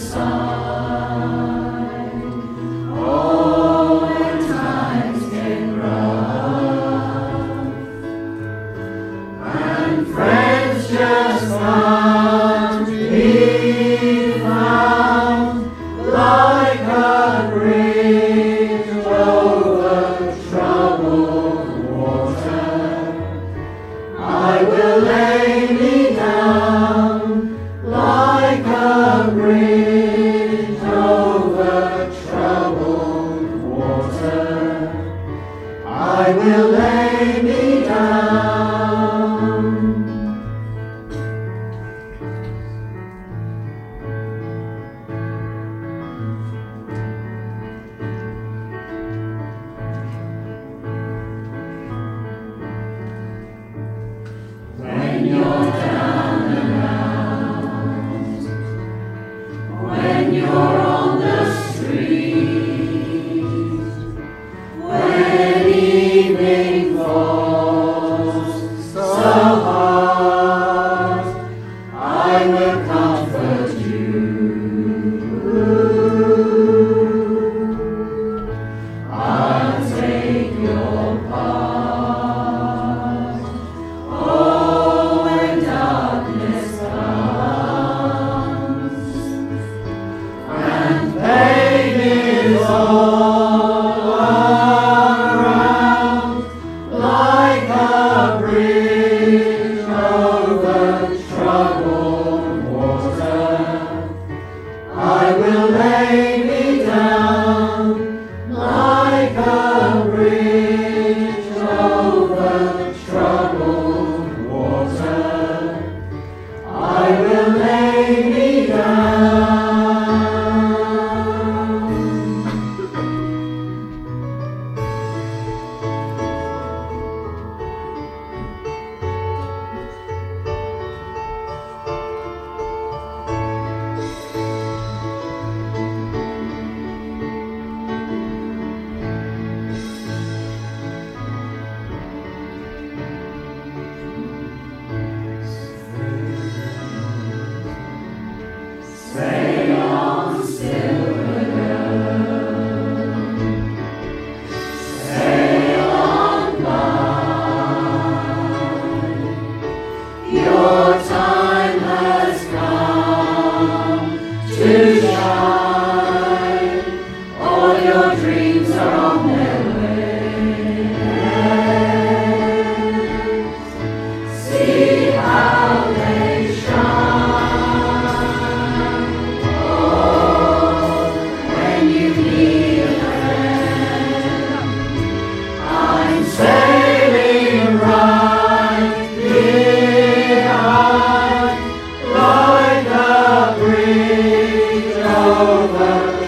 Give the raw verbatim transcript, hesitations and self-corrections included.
side. Oh, when times get rough and friends just can't be found, like a bridge over troubled water, I will lay me down. Like a bridge over troubled water, I will lay me down. When you're down and out, when you're on the street, when evening falls so hard, I will comfort you. I'll take your part. Oh, when darkness comes and pain is all around, like a bridge over troubled water, I will lay me down. Like a bridge over troubled water, I will lay me down. Stay on, silver girl. Stay on by. Your time has come to shine. All your dreams are on their way. See how they shine. When you need a friend, I'm sailing right behind, like a bridge over